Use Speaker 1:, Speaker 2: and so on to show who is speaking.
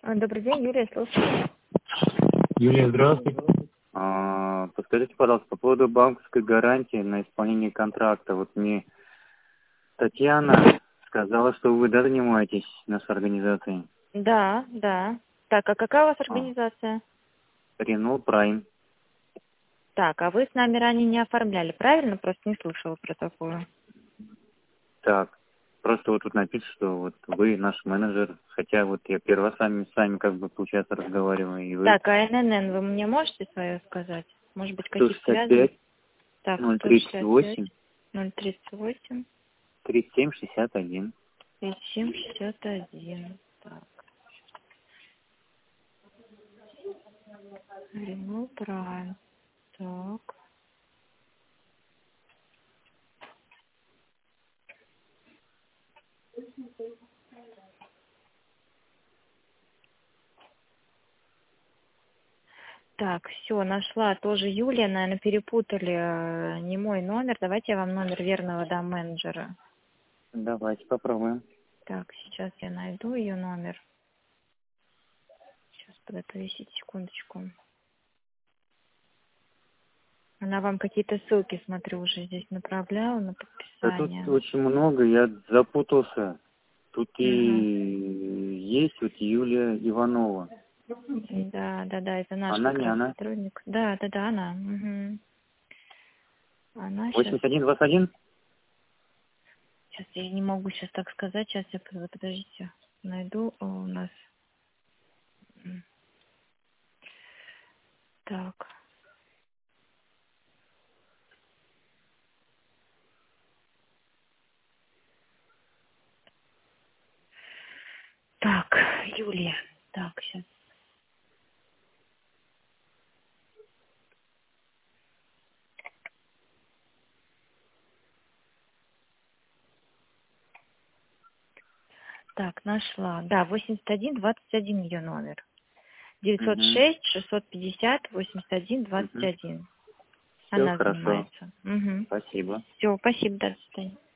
Speaker 1: Добрый день, Юлия, слушаю.
Speaker 2: Юлия, здравствуйте. Подскажите, пожалуйста, по поводу банковской гарантии на исполнение контракта. Вот мне Татьяна сказала, что вы занимаетесь нашей организацией.
Speaker 1: Да, да. Так, а какая у вас организация?
Speaker 2: Renault Prime.
Speaker 1: Так, а вы с нами ранее не оформляли, правильно? Просто не слышала про такое.
Speaker 2: Так, просто вот тут написано, что вот вы наш менеджер, хотя вот я первый раз с вами как бы, получается, разговариваю, и вы...
Speaker 1: Так, а ННН вы мне можете свое сказать? Может быть, какие-то связаны?
Speaker 2: 165
Speaker 1: Так,
Speaker 2: 038
Speaker 1: 038
Speaker 2: 37 61.
Speaker 1: 37 61. Так. Renault Prime. Так. Так, все, нашла. Тоже Юлия, наверное, перепутали. Не мой номер. Давайте я вам номер верного дам менеджера.
Speaker 2: Давайте попробуем.
Speaker 1: Так, сейчас я найду ее номер. Сейчас, подождите секундочку. Она вам какие-то ссылки, смотрю, уже здесь направляла на
Speaker 2: Да тут
Speaker 1: подписание.
Speaker 2: очень много, я запутался. Тут и
Speaker 1: Угу.
Speaker 2: есть вот Юлия Иванова.
Speaker 1: Да, это наш
Speaker 2: Она
Speaker 1: как
Speaker 2: не
Speaker 1: раз
Speaker 2: она.
Speaker 1: сотрудник. Да, она. Угу. Она сейчас...
Speaker 2: 8121?
Speaker 1: Сейчас я не могу сейчас так сказать. Сейчас я подождите. Найду у нас. Так. Так, Юлия. Так, сейчас. Так, нашла. Да, 8121 ее номер.
Speaker 2: Угу.
Speaker 1: 906-650-81-21.
Speaker 2: Все
Speaker 1: Она
Speaker 2: хорошо.
Speaker 1: занимается. Угу.
Speaker 2: Спасибо.
Speaker 1: Все, спасибо, до свидания.